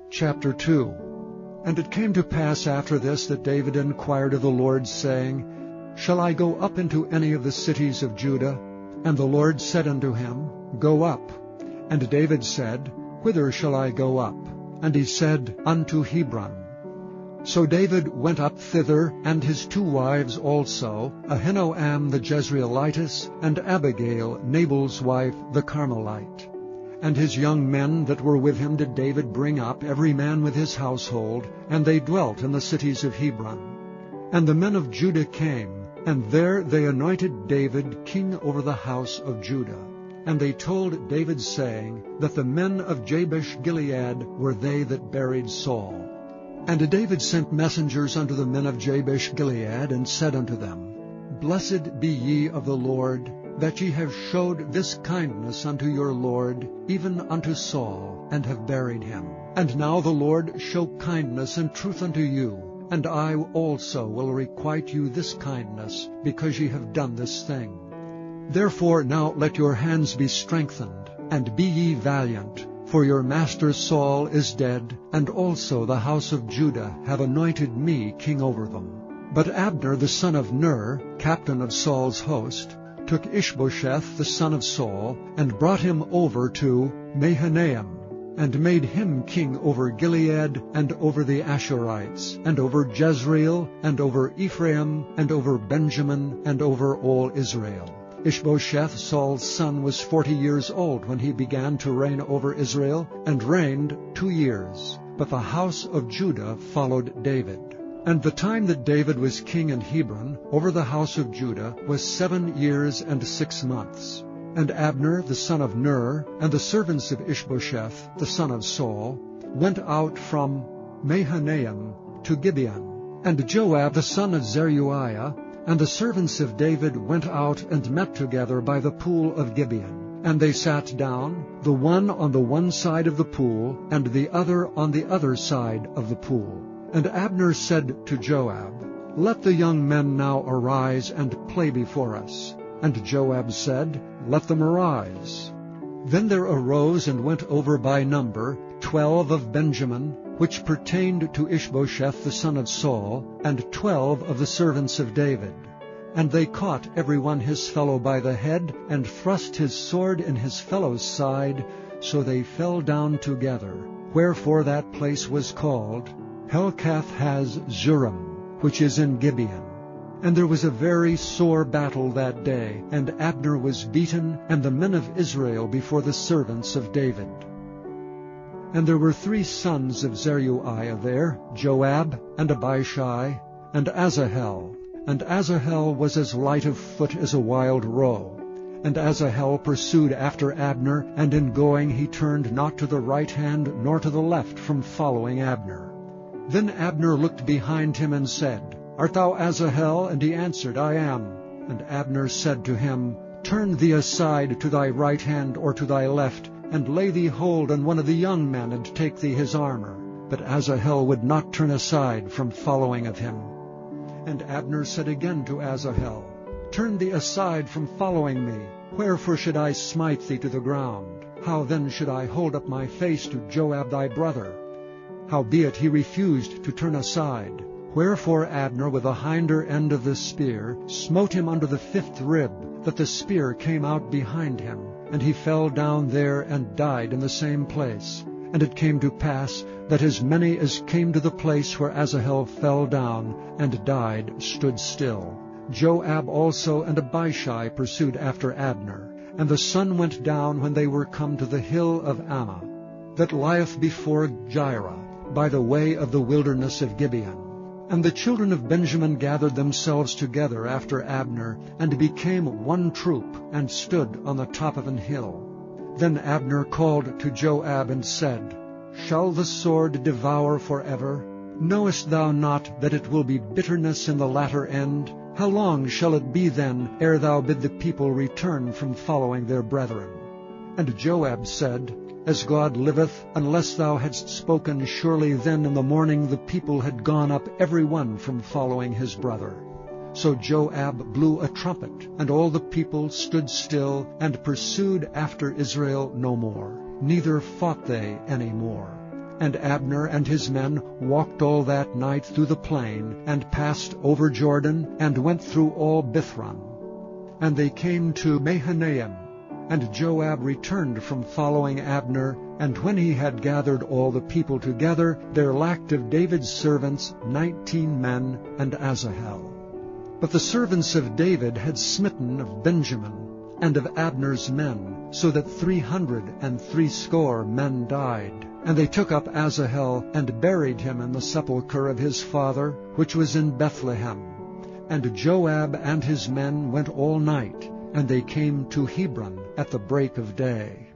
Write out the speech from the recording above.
Chapter 2. And it came to pass after this that David inquired of the Lord, saying, Shall I go up into any of the cities of Judah? And the Lord said unto him, Go up. And David said, Whither shall I go up? And he said, Unto Hebron. So David went up thither, and his 2 wives also, Ahinoam the Jezreelitess, and Abigail, Nabal's wife, the Carmelite. And his young men that were with him did David bring up, every man with his household, and they dwelt in the cities of Hebron. And the men of Judah came, and there they anointed David king over the house of Judah. And they told David, saying, that the men of Jabesh-Gilead were they that buried Saul. And David sent messengers unto the men of Jabesh-Gilead, and said unto them, Blessed be ye of the Lord, that ye have showed this kindness unto your Lord, even unto Saul, and have buried him. And now the Lord show kindness and truth unto you, and I also will requite you this kindness, because ye have done this thing. Therefore now let your hands be strengthened, and be ye valiant, for your master Saul is dead, and also the house of Judah have anointed me king over them. But Abner the son of Ner, captain of Saul's host, took Ishbosheth the son of Saul, and brought him over to Mahanaim, and made him king over Gilead, and over the Ashurites, and over Jezreel, and over Ephraim, and over Benjamin, and over all Israel. Ishbosheth, Saul's son, was 40 years old when he began to reign over Israel, and reigned 2 years. But the house of Judah followed David. And the time that David was king in Hebron over the house of Judah was 7 years and 6 months. And Abner the son of Ner, and the servants of Ishbosheth the son of Saul, went out from Mahanaim to Gibeon. And Joab the son of Zeruiah, and the servants of David went out and met together by the pool of Gibeon. And they sat down, the one on the one side of the pool, and the other on the other side of the pool. And Abner said to Joab, Let the young men now arise and play before us. And Joab said, Let them arise. Then there arose and went over by number 12 of Benjamin, which pertained to Ishbosheth the son of Saul, and 12 of the servants of David. And they caught every one his fellow by the head, and thrust his sword in his fellow's side, so they fell down together. Wherefore that place was called Helkath-haz-Zurim, which is in Gibeon. And there was a very sore battle that day, and Abner was beaten, and the men of Israel before the servants of David. And there were 3 sons of Zeruiah there, Joab, and Abishai, and Asahel. And Asahel was as light of foot as a wild roe. And Asahel pursued after Abner, and in going he turned not to the right hand nor to the left from following Abner. Then Abner looked behind him and said, Art thou Asahel? And he answered, I am. And Abner said to him, Turn thee aside to thy right hand or to thy left, and lay thee hold on one of the young men, and take thee his armor. But Asahel would not turn aside from following of him. And Abner said again to Asahel, Turn thee aside from following me. Wherefore should I smite thee to the ground? How then should I hold up my face to Joab thy brother? Howbeit he refused to turn aside. Wherefore Abner with the hinder end of the spear smote him under the 5th rib, that the spear came out behind him. And he fell down there and died in the same place. And it came to pass that as many as came to the place where Asahel fell down and died stood still. Joab also and Abishai pursued after Abner. And the sun went down when they were come to the hill of Ammah, that lieth before Jireh, by the way of the wilderness of Gibeon. And the children of Benjamin gathered themselves together after Abner, and became one troop, and stood on the top of an hill. Then Abner called to Joab and said, Shall the sword devour forever? Knowest thou not that it will be bitterness in the latter end? How long shall it be then, ere thou bid the people return from following their brethren? And Joab said, As God liveth, unless thou hadst spoken, surely then in the morning the people had gone up every one from following his brother. So Joab blew a trumpet, and all the people stood still, and pursued after Israel no more, neither fought they any more. And Abner and his men walked all that night through the plain, and passed over Jordan, and went through all Bithron. And they came to Mahanaim. And Joab returned from following Abner, and when he had gathered all the people together, there lacked of David's servants 19 men and Asahel. But the servants of David had smitten of Benjamin and of Abner's men, so that 360 men died. And they took up Asahel, and buried him in the sepulchre of his father, which was in Bethlehem. And Joab and his men went all night, and they came to Hebron at the break of day.